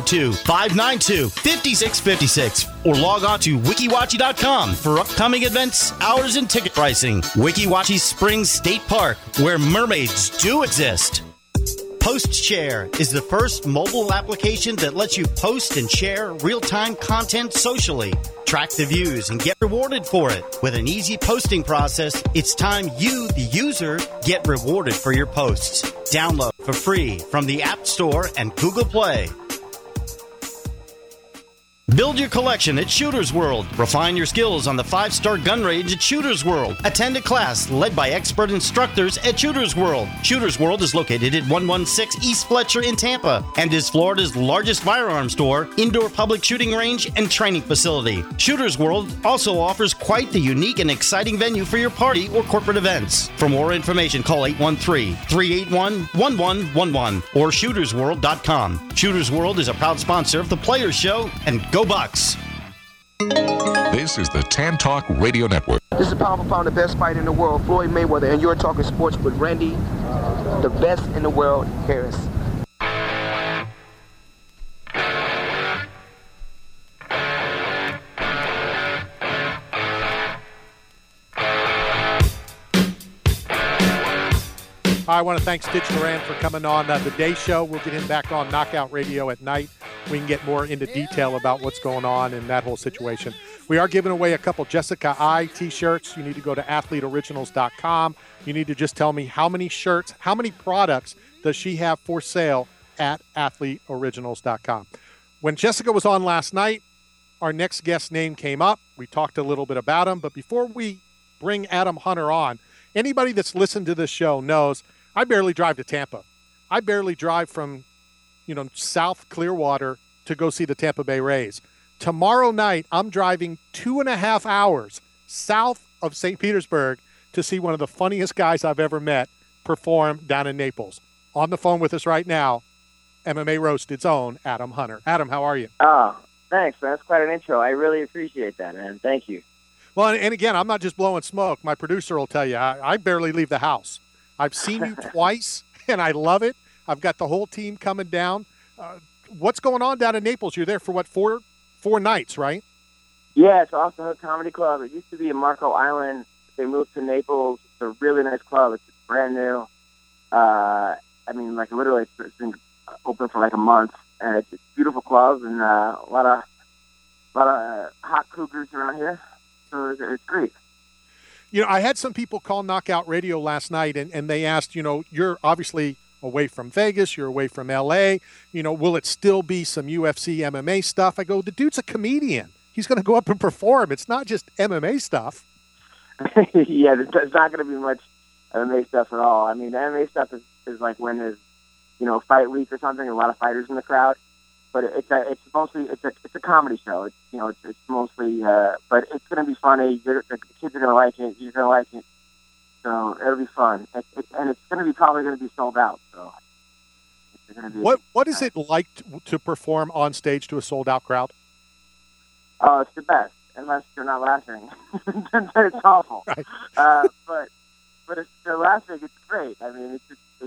352-592-5656 or log on to wikiwachee.com for upcoming events, hours, and ticket pricing. Weeki Wachee Springs State Park, where mermaids do exist. PostShare is the first mobile application that lets you post and share real-time content socially. Track the views and get rewarded for it. With an easy posting process, it's time you, the user, get rewarded for your posts. Download for free from the App Store and Google Play. Build your collection at Shooter's World. Refine your skills on the 5-star gun range at Shooter's World. Attend a class led by expert instructors at Shooter's World. Shooter's World is located at 116 East Fletcher in Tampa and is Florida's largest firearms store, indoor public shooting range, and training facility. Shooter's World also offers quite the unique and exciting venue for your party or corporate events. For more information, call 813-381-1111 or shootersworld.com. Shooter's World is a proud sponsor of the Players Show, and go Bucks! This is the Tan Talk Radio Network. This is Powerful Pound, the best fighter in the world, Floyd Mayweather, and you're talking sports with Randy, the best in the world, Harris. I want to thank Stitch Duran for coming on the Day Show. We'll get him back on Knockout Radio at night. We can get more into detail about what's going on in that whole situation. We are giving away a couple Jessica I t-shirts. You need to go to athleteoriginals.com. You need to just tell me how many shirts, how many products does she have for sale at athleteoriginals.com. When Jessica was on last night, our next guest name came up. We talked a little bit about him. But before we bring Adam Hunter on, anybody that's listened to this show knows I barely drive to Tampa. I barely drive from, South Clearwater to go see the Tampa Bay Rays. Tomorrow night, I'm driving 2.5 hours south of St. Petersburg to see one of the funniest guys I've ever met perform down in Naples. On the phone with us right now, MMA Roasted's own Adam Hunter. Adam, how are you? Oh, thanks, man. That's quite an intro. I really appreciate that, man. Thank you. Well, and again, I'm not just blowing smoke. My producer will tell you, I barely leave the house. I've seen you twice, and I love it. I've got the whole team coming down. What's going on down in Naples? You're there for, what, four nights, right? Yeah, it's Off the Hook Comedy Club. It used to be in Marco Island. They moved to Naples. It's a really nice club. It's brand new. Literally, it's been open for like a month. And it's a beautiful club and a lot of hot cougars around here. So it's great. I had some people call Knockout Radio last night, and they asked, you're obviously away from Vegas, you're away from L.A., will it still be some UFC MMA stuff? I go, the dude's a comedian. He's going to go up and perform. It's not just MMA stuff. Yeah, there's not going to be much MMA stuff at all. I mean, the MMA stuff is like when there's, fight week or something, a lot of fighters in the crowd. But it's mostly a comedy show. It's mostly, but it's going to be funny. The kids are going to like it. You're going to like it. So it'll be fun. And it's going to be probably going to be sold out. So it's going to be. What is it like to perform on stage to a sold out crowd? Oh, it's the best. Unless you're not laughing, then it's awful. Right. But if they're laughing, it's great. I mean,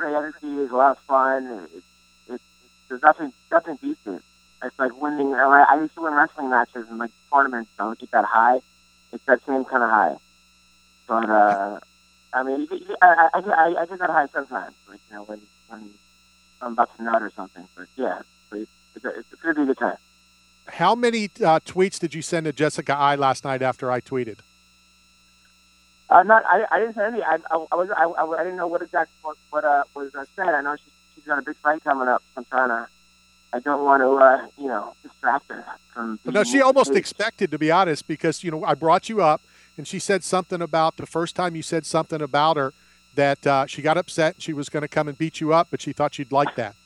great energy. It's a lot of fun. There's nothing decent. It's like winning. I used to win wrestling matches and like tournaments. I don't get that high. It's that same kind of high. But I mean, I get that high sometimes. Like when I'm about to nut or something. But yeah, it's gonna be a good time. How many tweets did you send to Jessica I last night after I tweeted? I didn't say anything. I didn't know what exactly what was said. I know she's got a big fight coming up. I don't want to distract her from. No, she almost expected, to be honest, because I brought you up and she said something about the first time you said something about her that she got upset and she was going to come and beat you up, but she thought you'd like that.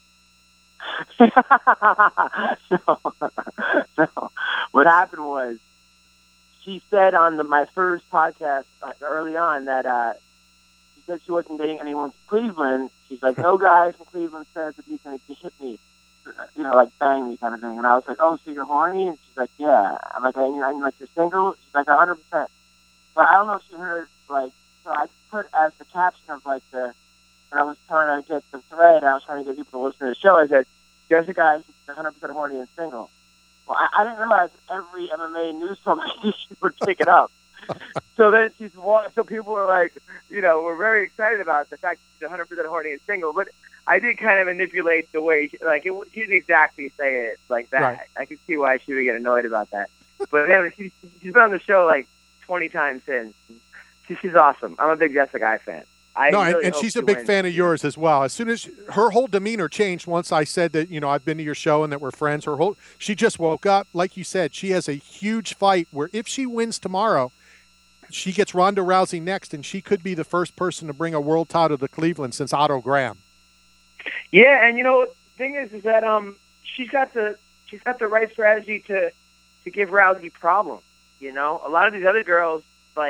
No. What happened was she said on my first podcast early on that she said she wasn't dating anyone from Cleveland. She's like, no guy from Cleveland says that he's going to hit me, like bang me kind of thing. And I was like, oh, so you're horny? And she's like, yeah. I'm like, I'm like, you're single? She's like, 100%. But I don't know if she heard, like, so I put as the caption of like when I was trying to get the thread, I was trying to get people to listen to the show, I said, there's a guy who's 100% horny and single. Well, I didn't realize every MMA news publication would pick it up. So then so people were like, we're very excited about the fact that she's 100% horny and single. But I did kind of manipulate the way, she didn't exactly say it like that. Right. I could see why she would get annoyed about that. But she's been on the show like 20 times since. She's awesome. I'm a big Jessica I fan. And she's a big fan of yours as well. As soon as her whole demeanor changed once I said that, I've been to your show and that we're friends, she just woke up. Like you said, she has a huge fight where if she wins tomorrow, she gets Ronda Rousey next, and she could be the first person to bring a world title to Cleveland since Otto Graham. Yeah, and the thing is that she's got the right strategy to give Rousey problems. A lot of these other girls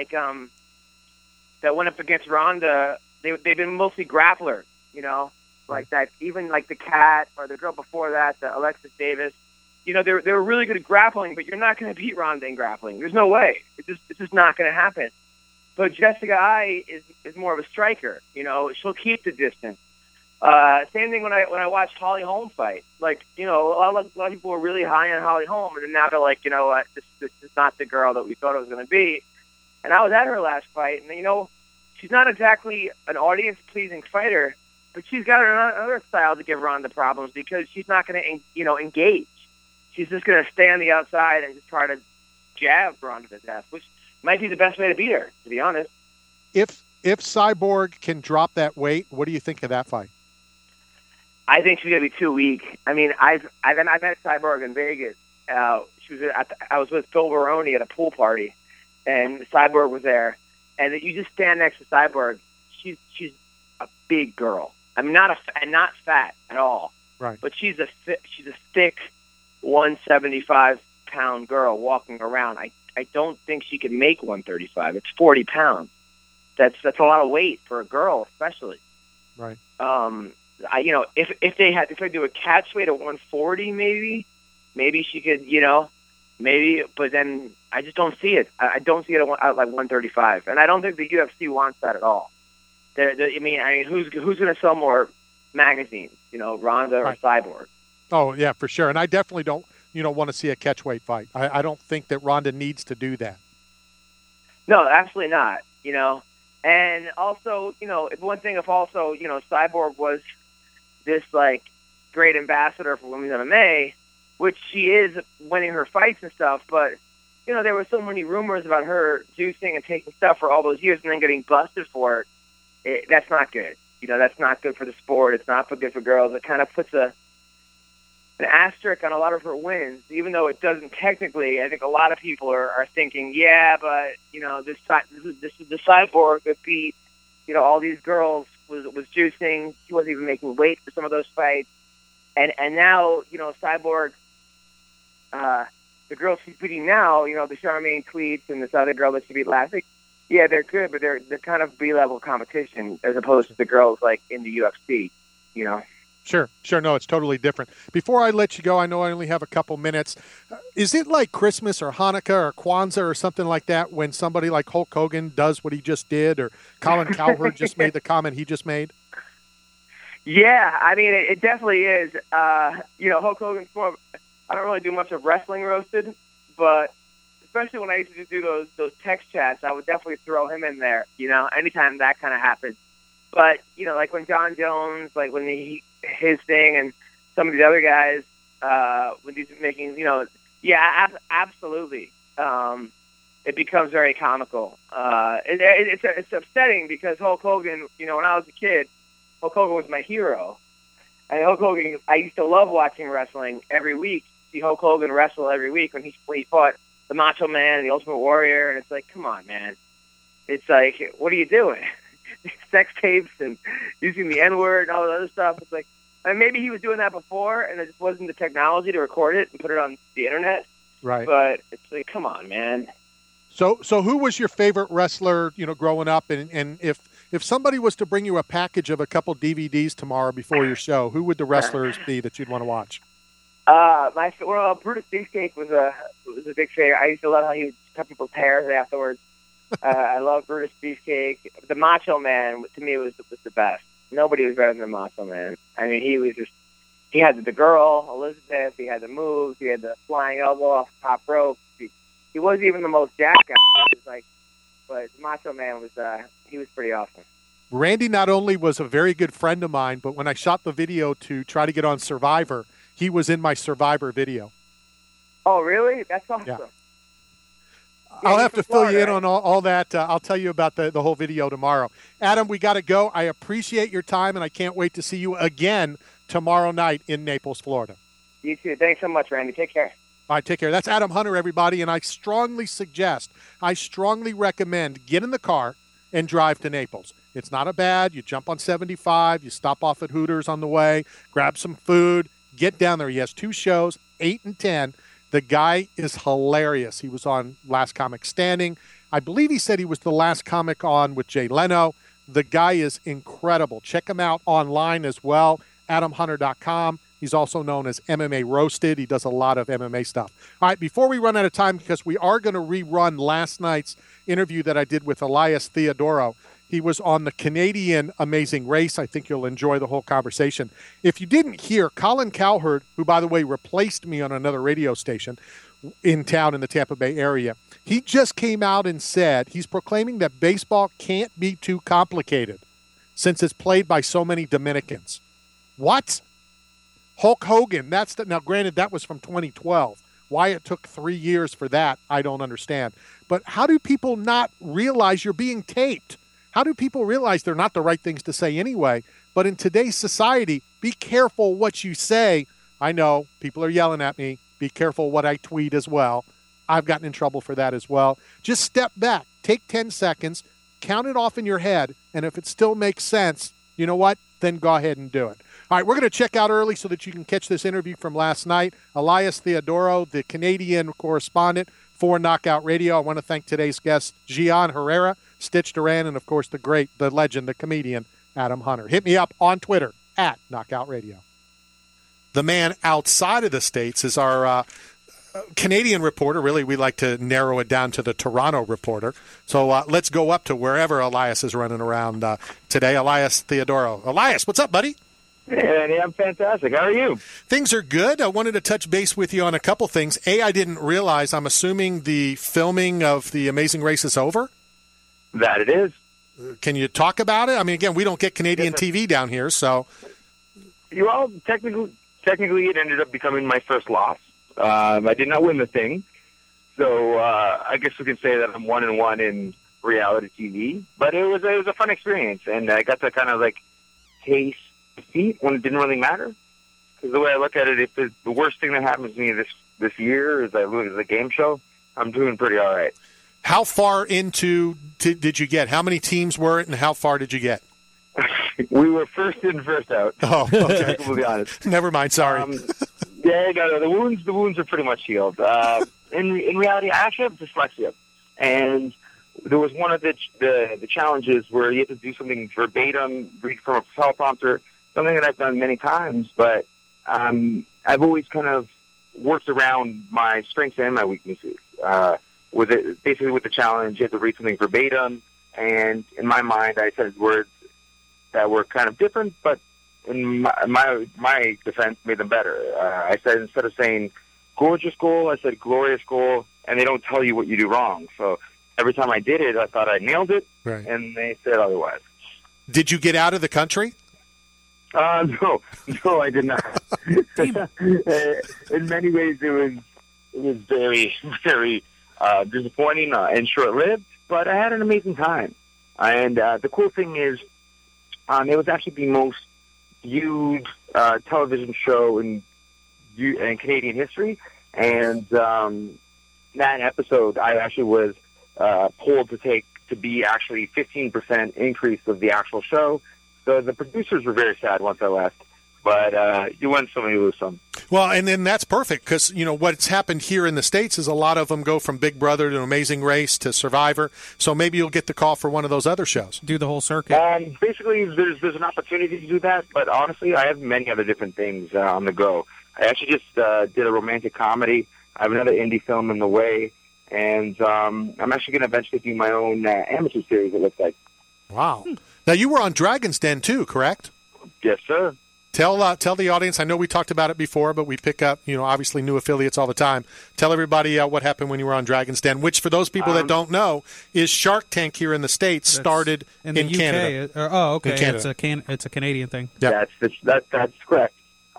that went up against Ronda, they've been mostly grapplers, like that. Even like the Cat or the girl before that, the Alexis Davis. They're really good at grappling, but you're not going to beat Ronda in grappling. There's no way. It's just not going to happen. But Jessica I is more of a striker. She'll keep the distance. Same thing when I watched Holly Holm fight. Like, a lot of people were really high on Holly Holm, and now they're like, what? This is not the girl that we thought it was going to be. And I was at her last fight, and she's not exactly an audience-pleasing fighter, but she's got another style to give Ronda problems because she's not going to, engage. She's just going to stay on the outside and just try to jab Ronda to death, which might be the best way to beat her, to be honest. If Cyborg can drop that weight, what do you think of that fight? I think she's going to be too weak. I mean, I met Cyborg in Vegas. I was with Phil Baroni at a pool party, and Cyborg was there. And you just stand next to Cyborg. She's a big girl. I mean, not fat at all. Right. But she's a thick 175-pound girl walking around. I don't think she could make 135. It's 40 pounds. That's a lot of weight for a girl, especially. Right. If they do a catch weight at 140, maybe she could, maybe. But then I just don't see it. I don't see it at like 135, and I don't think the UFC wants that at all. I mean, who's going to sell more magazines? Ronda or Cyborg? Oh yeah, for sure. And I definitely don't, want to see a catchweight fight. I don't think that Ronda needs to do that. No, absolutely not. And also, one thing if also, Cyborg was this like great ambassador for women's MMA, which she is winning her fights and stuff, but there were so many rumors about her juicing and taking stuff for all those years and then getting busted for it. That's not good. That's not good for the sport. It's not good for girls. It kind of puts an asterisk on a lot of her wins, even though it doesn't technically. I think a lot of people are thinking, yeah, but this is the Cyborg that beat all these girls was juicing. She wasn't even making weight for some of those fights, and now Cyborg, the girls she's beating now, the Charmaine Tweets and this other girl that she beat last week. Yeah, they're good, but they're kind of B-level competition as opposed to the girls like in the UFC. Sure. No, it's totally different. Before I let you go, I know I only have a couple minutes. Is it like Christmas or Hanukkah or Kwanzaa or something like that when somebody like Hulk Hogan does what he just did, or Colin Cowherd just made the comment he just made? Yeah, I mean, it definitely is. Hulk Hogan's more. I don't really do much of wrestling roasted, but especially when I used to do those text chats, I would definitely throw him in there. Anytime that kind of happens. But like when John Jones, like when his thing, and some of the other guys, when he's making, absolutely. It becomes very comical. It's upsetting because Hulk Hogan, when I was a kid, Hulk Hogan was my hero. And Hulk Hogan, I used to love watching wrestling every week. See Hulk Hogan wrestle every week when he fought the Macho Man and the Ultimate Warrior, and it's like, come on, man. It's like, what are you doing? Sex tapes and using the N-word and all that other stuff. It's like, maybe he was doing that before, and there just wasn't the technology to record it and put it on the internet. Right. But it's like, come on, man. So who was your favorite wrestler, growing up? And if somebody was to bring you a package of a couple DVDs tomorrow before your show, who would the wrestlers be that you'd want to watch? Brutus Beefcake was a big favorite. I used to love how he would cut people's hairs afterwards. I love Brutus Beefcake. The Macho Man, to me, was the best. Nobody was better than the Macho Man. I mean, he had the girl, Elizabeth, he had the moves, he had the flying elbow off the top rope. He wasn't even the most jacked guy. But Macho Man he was pretty awesome. Randy not only was a very good friend of mine, but when I shot the video to try to get on Survivor, he was in my Survivor video. Oh, really? That's awesome. Yeah. I'll have to fill you in on all that. I'll tell you about the whole video tomorrow. Adam, we got to go. I appreciate your time, and I can't wait to see you again tomorrow night in Naples, Florida. You too. Thanks so much, Randy. Take care. All right, take care. That's Adam Hunter, everybody, and I strongly recommend get in the car and drive to Naples. It's not a bad. You jump on 75, you stop off at Hooters on the way, grab some food, get down there. He has 2 shows, 8 and 10. The guy is hilarious. He was on Last Comic Standing. I believe he said he was the last comic on with Jay Leno. The guy is incredible. Check him out online as well, adamhunter.com. He's also known as MMA Roasted. He does a lot of MMA stuff. All right, before we run out of time, because we are going to rerun last night's interview that I did with Elias Theodorou. He was on the Canadian Amazing Race. I think you'll enjoy the whole conversation. If you didn't hear, Colin Cowherd, who, by the way, replaced me on another radio station in town in the Tampa Bay area, he just came out and said he's proclaiming that baseball can't be too complicated since it's played by so many Dominicans. What? Hulk Hogan, now granted that was from 2012. Why it took 3 years for that, I don't understand. But how do people not realize you're being taped? How do people realize they're not the right things to say anyway? But in today's society, be careful what you say. I know people are yelling at me. Be careful what I tweet as well. I've gotten in trouble for that as well. Just step back, take 10 seconds, count it off in your head, and if it still makes sense, you know what? Then go ahead and do it. All right, we're going to check out early so that you can catch this interview from last night. Elias Theodorou, the Canadian correspondent for Knockout Radio. I want to thank today's guests, Gian Herrera, Stitch Duran, and, of course, the legend, the comedian, Adam Hunter. Hit me up on Twitter, @Knockout Radio. The man outside of the States is our Canadian reporter. Really, we like to narrow it down to the Toronto reporter. So let's go up to wherever Elias is running around today. Elias Theodorou. Elias, what's up, buddy? Hey, I'm fantastic. How are you? Things are good. I wanted to touch base with you on a couple things. I didn't realize, I'm assuming the filming of The Amazing Race is over? That it is. Can you talk about it? I mean, again, we don't get Canadian TV down here, so. Well, technically it ended up becoming my first loss. I did not win the thing. So I guess we can say that I'm 1-1 in reality TV. But it was a fun experience, and I got to kind of like taste defeat when it didn't really matter. Because the way I look at it, if the worst thing that happens to me this year is I lose the game show, I'm doing pretty all right. How far into did you get? How many teams were it, and how far did you get? We were first in, first out. Oh, okay. To be honest. Never mind. Sorry. The wounds are pretty much healed. In reality, I actually have dyslexia, and there was one of the challenges where you had to do something verbatim, read from a teleprompter, something that I've done many times, but I've always kind of worked around my strengths and my weaknesses. With the challenge, you had to read something verbatim, and in my mind, I said words that were kind of different, but in my defense, made them better. I said, instead of saying gorgeous goal, I said glorious goal, and they don't tell you what you do wrong. So every time I did it, I thought I nailed it, and they said otherwise. Did you get out of the country? No, I did not. In many ways, it was very, very disappointing and short-lived, but I had an amazing time. And the cool thing is, it was actually the most viewed television show in Canadian history. And that episode, I actually was polled to be actually 15% increase of the actual show. So the producers were very sad once I left. But you win some, you lose some. Well, and then that's perfect because, what's happened here in the States is a lot of them go from Big Brother to Amazing Race to Survivor. So maybe you'll get the call for one of those other shows. Do the whole circuit. Basically, there's an opportunity to do that. But honestly, I have many other different things on the go. I actually just did a romantic comedy. I have another indie film in the way. And I'm actually going to eventually do my own amateur series, it looks like. Wow. Now, you were on Dragon's Den, too, correct? Yes, sir. Tell the audience, I know we talked about it before, but we pick up, obviously new affiliates all the time. Tell everybody what happened when you were on Dragon's Den, which for those people that don't know, is Shark Tank here in the States, started in the UK. Canada. Oh, okay. In Canada. It's a Canadian thing. Yeah. That's correct.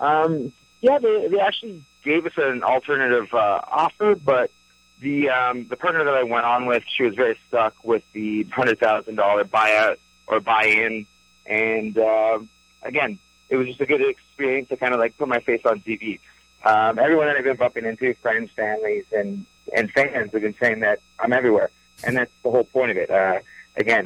They actually gave us an alternative offer, but the partner that I went on with, she was very stuck with the $100,000 buyout or buy-in, and again, it was just a good experience to kind of like put my face on TV. Everyone that I've been bumping into, friends, families, and fans have been saying that I'm everywhere, and that's the whole point of it. Again,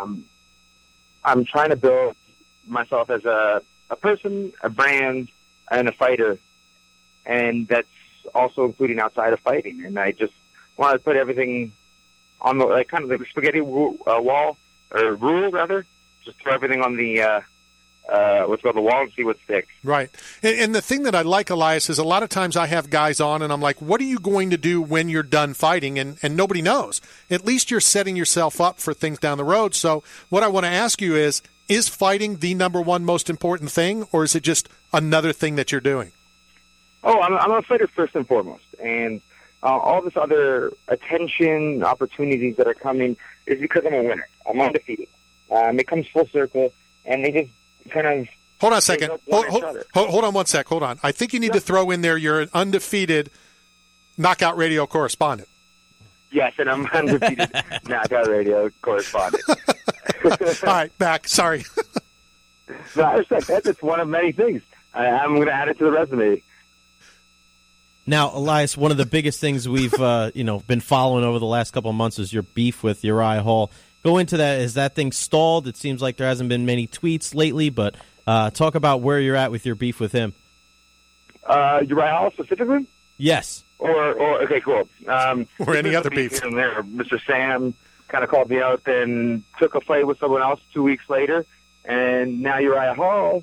I'm trying to build myself as a person, a brand, and a fighter, and that's also including outside of fighting. And I just want to put everything on the kind of the spaghetti wall, or rule rather. Just throw everything on the what's called the wall and see what sticks. Right. And the thing that I like, Elias, is a lot of times I have guys on and I'm like, what are you going to do when you're done fighting? And nobody knows. At least you're setting yourself up for things down the road. So what I want to ask you is fighting the number one most important thing, or is it just another thing that you're doing? Oh, I'm a fighter first and foremost. And all this other attention, opportunities that are coming is because I'm a winner. I'm undefeated. It comes full circle, and they just kind of... Hold on a second. Hold on one sec. Hold on. I think you need to throw in there you're an undefeated Knockout Radio correspondent. Yes, and I'm undefeated Knockout Radio correspondent. All right, back. Sorry. That's just one of many things. I'm going to add it to the resume. Now, Elias, one of the biggest things we've been following over the last couple of months is your beef with Uriah Hall. Go into that. Is that thing stalled? It seems like there hasn't been many tweets lately, but talk about where you're at with your beef with him. Uriah Hall specifically? Yes. Or okay, cool. Or any other beef. There, Mr. Sam kind of called me out and took a fight with someone else 2 weeks later, and now Uriah Hall,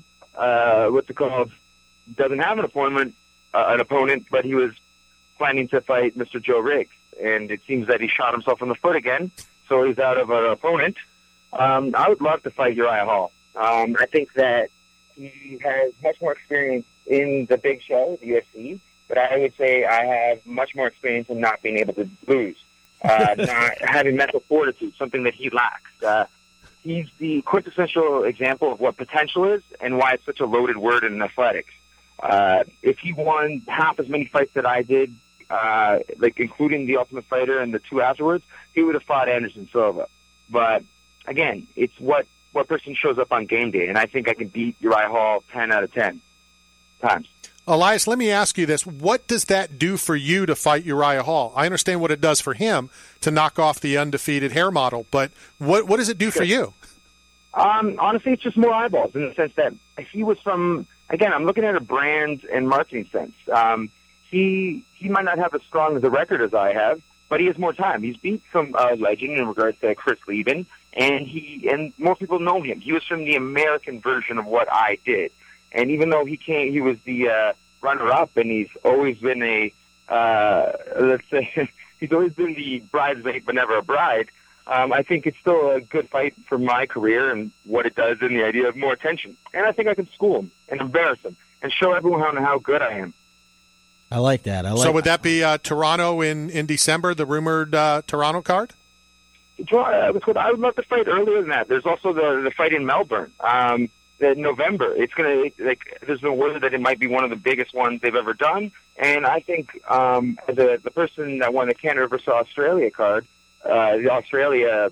doesn't have an opponent, but he was planning to fight Mr. Joe Riggs, and it seems that he shot himself in the foot again, so he's out of an opponent. I would love to fight Uriah Hall. I think that he has much more experience in the big show, the UFC, but I would say I have much more experience in not being able to lose, not having mental fortitude, something that he lacks. He's the quintessential example of what potential is and why it's such a loaded word in athletics. If he won half as many fights that I did, including the Ultimate Fighter and the two afterwards, he would have fought Anderson Silva. But again, it's what person shows up on game day, and I think I can beat Uriah Hall 10 out of 10 times. Elias, let me ask you this. What does that do for you to fight Uriah Hall? I understand what it does for him to knock off the undefeated hair model, but what does it do for you? Honestly, it's just more eyeballs in the sense that if he was from... Again, I'm looking at a brand and marketing sense. He might not have as strong as a record as I have, but he has more time. He's beat some legend in regards to Chris Lieben, and more people know him. He was from the American version of what I did, and even though he was the runner-up, and he's always been he's always been the bridesmaid but never a bride. I think it's still a good fight for my career and what it does in the idea of more attention. And I think I can school him and embarrass him and show everyone how good I am. I like that. So would that be Toronto in December, the rumored Toronto card? I would love to fight earlier than that. There's also the fight in Melbourne. In November, there's no word that it might be one of the biggest ones they've ever done. And I think the person that won the Canada versus Australia card, the Australia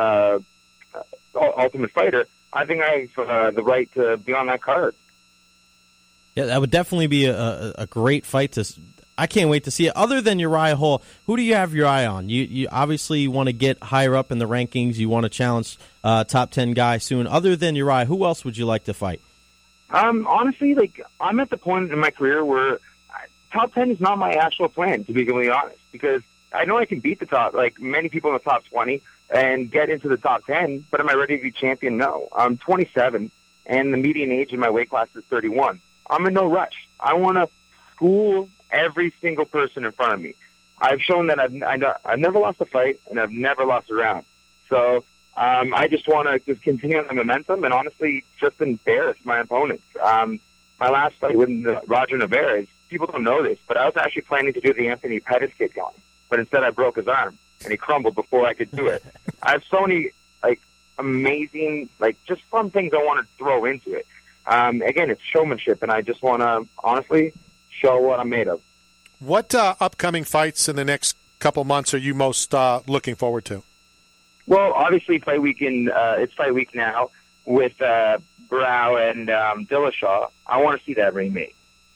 Ultimate Fighter, I think I have the right to be on that card. Yeah, that would definitely be a great fight. I can't wait to see it. Other than Uriah Hall, who do you have your eye on? You obviously want to get higher up in the rankings. You want to challenge top 10 guy soon. Other than Uriah, who else would you like to fight? Honestly, I'm at the point in my career where top 10 is not my actual plan, to be completely honest, because I know I can beat the top, many people in the top 20 and get into the top 10, but am I ready to be champion? No. I'm 27, and the median age in my weight class is 31. I'm in no rush. I want to school every single person in front of me. I've shown that I've never lost a fight, and I've never lost a round. So I just want to just continue on the momentum and honestly just embarrass my opponents. My last fight with Roger Navarez, people don't know this, but I was actually planning to do the Anthony Pettis kick on him, but instead I broke his arm, and he crumbled before I could do it. I have so many amazing, just fun things I want to throw into it. Again, it's showmanship, and I just want to honestly show what I'm made of. What upcoming fights in the next couple months are you most looking forward to? Well, obviously, fight week it's fight week now with Brow and Dillashaw. I want to see that rematch.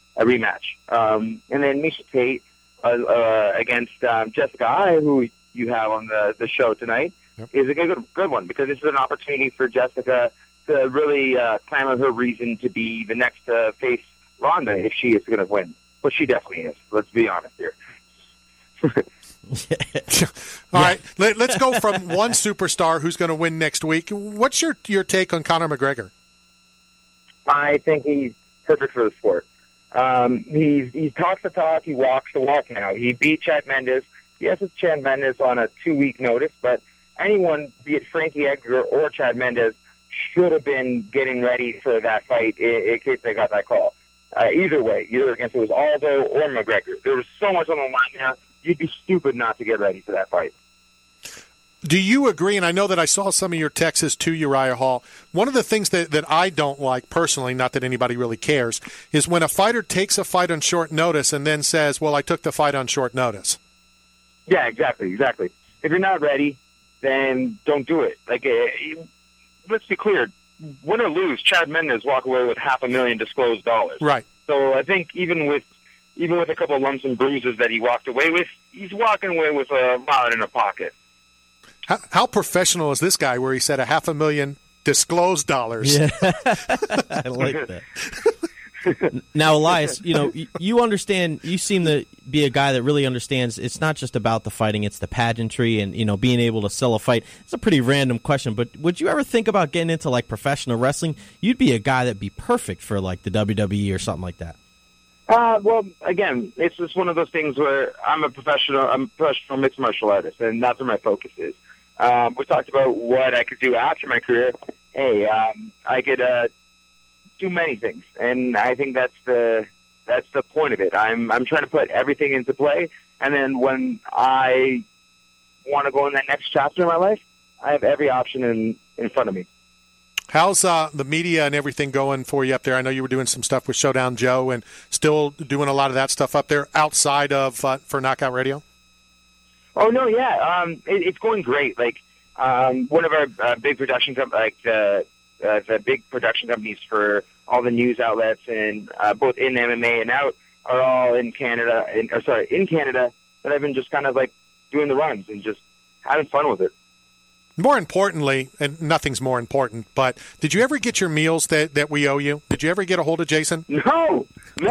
And then Miesha Tate against Jessica Ai, who you have on the show tonight, is a good one, because this is an opportunity for Jessica to really clamor her reason to be the next face Ronda if she is going to win. Well, she definitely is. Let's be honest here. All right, let's go from one superstar who's going to win next week. What's your take on Conor McGregor? I think he's perfect for the sport. He talks the talk, he walks the walk now. He beat Chad Mendes. Yes, it's Chad Mendes on a 2-week notice, but anyone, be it Frankie Edgar or Chad Mendes, should have been getting ready for that fight in case they got that call. Either way, either against it was Aldo or McGregor. There was so much on the line now, you'd be stupid not to get ready for that fight. Do you agree, and I know that I saw some of your texts to Uriah Hall, one of the things that I don't like personally, not that anybody really cares, is when a fighter takes a fight on short notice and then says, well, I took the fight on short notice. Yeah, exactly. If you're not ready, then don't do it. Let's be clear. Win or lose, Chad Mendes walk away with $500,000 disclosed dollars. Right. So I think even with a couple of lumps and bruises that he walked away with, he's walking away with a wallet in a pocket. How professional is this guy where he said $500,000 disclosed dollars? Yeah. I like that. Now, Elias, you understand, you seem to be a guy that really understands it's not just about the fighting, it's the pageantry and, being able to sell a fight. It's a pretty random question, but would you ever think about getting into, professional wrestling? You'd be a guy that'd be perfect for, the WWE or something like that. Well, again, it's just one of those things where I'm a professional mixed martial artist, and that's where my focus is. We talked about what I could do after my career. Hey, I could do many things, and I think that's the point of it. I'm trying to put everything into play, and then when I want to go in that next chapter of my life, I have every option in front of me. How's the media and everything going for you up there? I know you were doing some stuff with Showdown Joe and still doing a lot of that stuff up there outside of for Knockout Radio. Oh no, yeah, it's going great. One of our big production the big production companies for all the news outlets and both in MMA and out are all in Canada. In Canada, but I've been just kind of doing the runs and just having fun with it. More importantly, and nothing's more important, but did you ever get your meals that we owe you? Did you ever get a hold of Jason? No.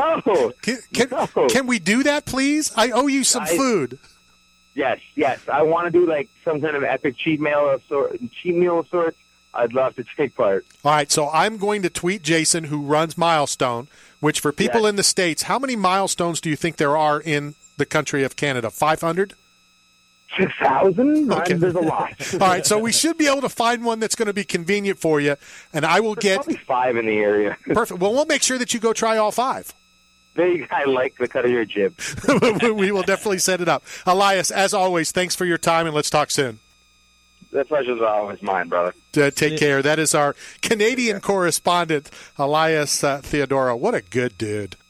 Can we do that, please? I owe you some food. Yes. I want to do some kind of epic cheat meal of sorts. I'd love to take part. All right, so I'm going to tweet Jason, who runs Milestone, which for people in the States, how many milestones do you think there are in the country of Canada? 500? 6,000? Okay. There's a lot. All right, so we should be able to find one that's going to be convenient for you, and I will get probably 5 in the area. Perfect. Well, we'll make sure that you go try all 5. I like the cut of your jib. We will definitely set it up. Elias, as always, thanks for your time, and let's talk soon. The pleasure's always mine, brother. Take care. That is our Canadian correspondent, Elias Theodoro. What a good dude.